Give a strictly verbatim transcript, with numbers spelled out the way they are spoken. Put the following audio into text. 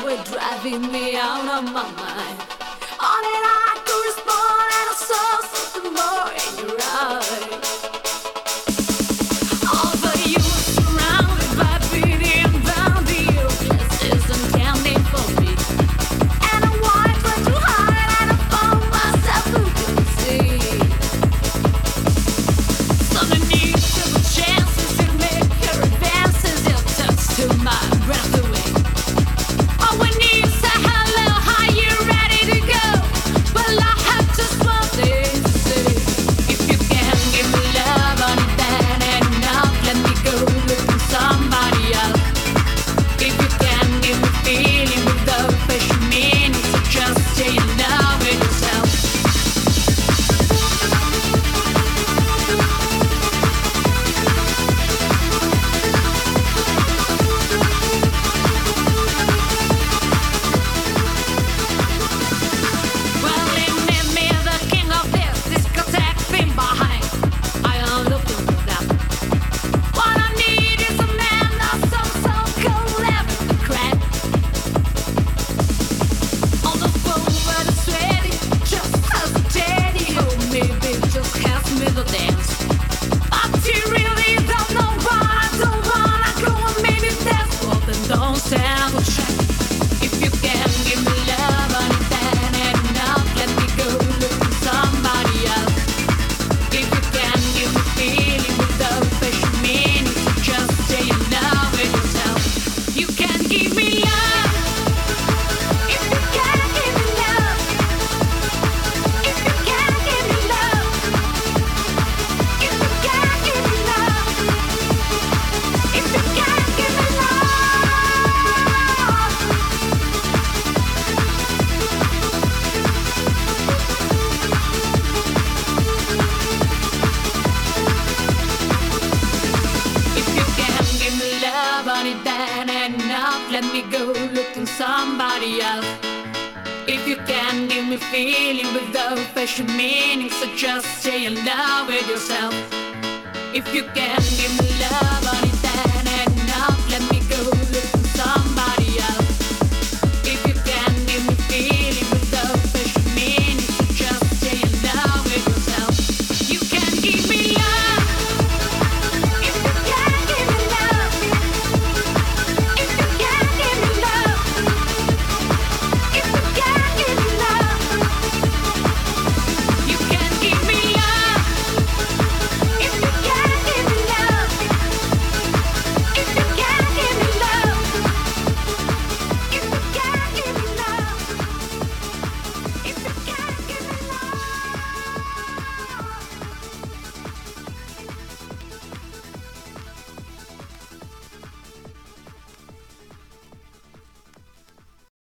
we're driving me out of my mind. On and I could respond, and I saw something more in your eyes. Although you were surrounded by beauty and bounty, your glasses uncanny for me. And I wanted to hide, and I found myself looking to see. Underneath the chances to make your advances, your touch to my breath away. Oh, when you say hello, are you ready to go? Well, I have just one thing to say. If you can give me love on it, then enough. Let me go look for somebody else. If you can give me feeling without special meaning, so just say you love it yourself. Let me go looking somebody else. If you can give me feeling without special meaning, so just say you love it yourself. If you can give me